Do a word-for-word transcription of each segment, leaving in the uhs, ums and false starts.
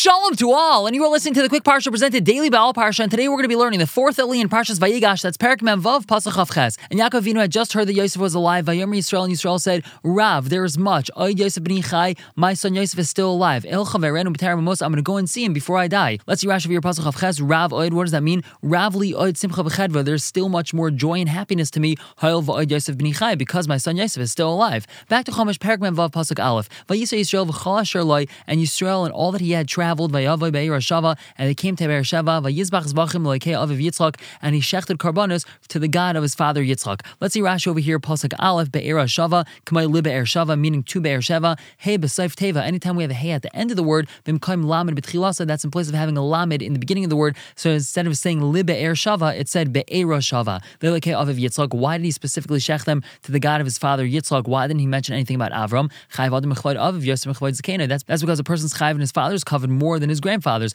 Shalom to all, and you are listening to the Quick Parsha presented daily by All Parsha, and today we're going to be learning the fourth Eli in Parshas Vayigash, that's Perek Mem Vav, Pasuk Chav Ches. And Yaakov Avinu had just heard that Yosef was alive. Vayomer Yisrael, and Yisrael said, Rav, there is much. Oid Yosef b'ni Chai, my son Yosef is still alive. El Chaverenu b'Terem Amos, I'm going to go and see him before I die. Let's see Rashi of your Pasuk Chav Ches. Rav Oid, what does that mean? Rav li Oid Simcha b'Chedva, there's still much more joy and happiness to me. Hayel v'Oid Yosef b'ni Chai, because my son Yosef is still alive. Back to Chumash, Perek Mem Vav, Pasuk Aleph. Vayisa Yisrael v'Chol Asher Loi, and Yisrael and all that he had traveled, Vayavoy Be'er Shava, and they came to Be'er Sheva, Vayizbach Zvachim Loikei Aviv Yitzchak, and he shechted karbanos to the God of his father Yitzchak. Let's see Rashi over here, Pasuk Aleph, Be'er Shava, Kamay Li Be'er Shava, meaning to Be'er Sheva, Hey B'Saif Teva. Anytime we have a Hey at the end of the word, B'mkaim Lamed B'Tchilasa, that's in place of having a Lamed in the beginning of the word. So instead of saying Li Be'er Shava, it said Be'er Shava. Loikei Aviv Yitzchak. Why did he specifically shech them to the God of his father Yitzchak? Why didn't he mention anything about Avram? Chayv Adam Mechloid Aviv Yosef Mechloid Zakena. That's that's because a person's chayv and his father's covered more than his grandfather's.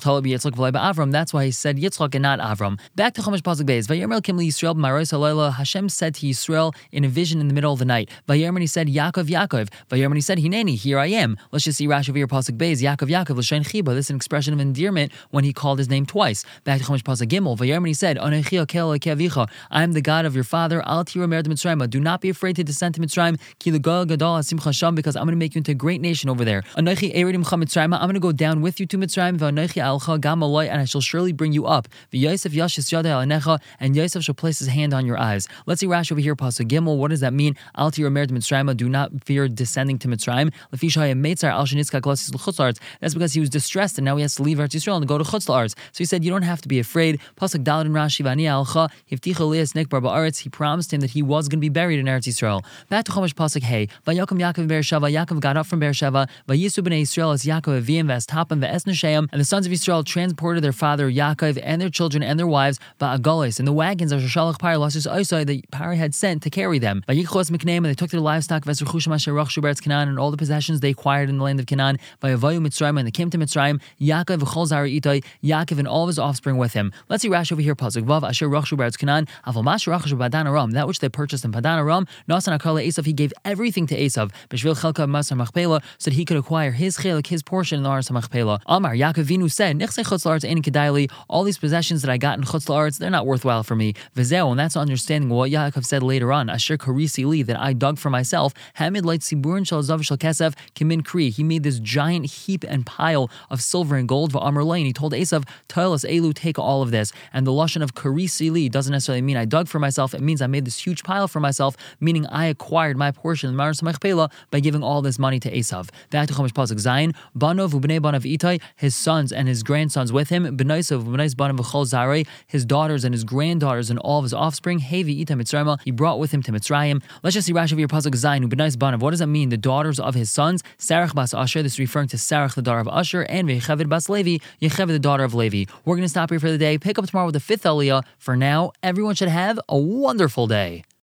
That's why he said Yitzchak and not Avram. Back to Chumash Pasuk Beis. Vayomer Kim li Yisrael b'maros halayla. Hashem said to Yisrael in a vision in the middle of the night. Vayomer, he said Yaakov, Yaakov. Vayomer, he said Hineni, here I am. Let's just see Rashi over here Pasuk Beis. Yaakov, Yaakov l'shein chiba. This is an expression of endearment when he called his name twice. Back to Chumash Pasuk Gimel. Vayomer, he said Anochi Okel Elokei Avicha. I am the God of your father. Al tiru mer Mitzrayim. Do not be afraid to descend to Mitzrayim. Ki l'gol gadol asimcha sham, because I'm going to make you into a great nation over there. Anochi eredim cha Mitzrayim. I'm going to go down with you to Mitzrayim. V'anochi alcha gam aloi, and I shall surely bring you up. V'Yosef yashis yadei alenecha, and Yosef shall place his hand on your eyes. Let's see Rashi over here, Pasuk Gimel. What does that mean? Al tiru mer Mitzrayim. Do not fear descending to Mitzrayim. Lefi shayim meitzar al shenitzka glasis l'chutz la'aretz. That's because he was distressed and now he has to leave Eretz Yisrael and go to chutz la'aretz. So he said, you don't have to be afraid. Pasuk Daled in Rashi v'ani alcha hivticha lias nekbar ba'aretz. He promised him that he was going to be buried in Eretz Yisrael. Back to Chumash Pasuk Hey. Vayakom Yaakov Be'er Sheva. Yaakov got up from Be'er Sheva. Vayisu b'nei Yisrael as Yaakov avim v'estapim v'esneshayim. And the sons of Yisrael transported their father Yaakov and their children and their wives ba'agolis in the wagons of Shoshalach Pari Lasus Oisai that Pari had sent to carry them. Vayichos mikneim, and they took their livestock v'esruchushim asher rachshu be'eretz Canaan, and all the possessions they acquired in the land of Canaan. Vayavayu Mitzrayim, and they came to Mitzrayim. Yaakov v'chol zari itai, Yaakov and all of his offspring with him. Let's see Rashi over here. Pasuk Vav asher rachshu be'eretz Canaan aval masher rachshu b'Padan Aram. That which they purchased in Padan Aram, nasan akal Esav, he gave everything to Esav b'shvil chelka masar machpela, so that he could acquire his chelik, his portion in the Aras Machpela. Amar Yaakov Avinu said, Nechsei chutz la'aretz ein kedai, all these possessions that I got in chutz la'aretz, they're not worthwhile for me. V'zeu, and that's understanding what Yaakov said later on, asher karisi li, that I dug for myself. Hamid light siburin shel zav shel kesef kimin kri. He made this giant heap and pile of silver and gold. V'amar lei, and he told Esav, Toilas elu, take all of this. And the lashon of karisi li doesn't necessarily mean I dug for myself. It means I made this huge pile for myself, meaning I acquired my portion in the Aras Machpela by giving all this money to Esav. Back to Chumash Pasuk Zayin. Banov u'bnei banav itai, his sons and his grandsons with him. B'naisav u'bnais banav v'chol zarei, his daughters and his granddaughters and all of his offspring. Hevi ita Mitzrayim, he brought with him to Mitzrayim. Let's just see Rashi over your Pasuk Zayin u'bnais banav. What does that mean? The daughters of his sons. Sarach bas Asher. This is referring to Sarach, the daughter of Asher, and V'Yecheved bas Levi, Yecheved, the daughter of Levi. We're going to stop here for the day. Pick up tomorrow with the fifth Aliyah. For now, everyone should have a wonderful day.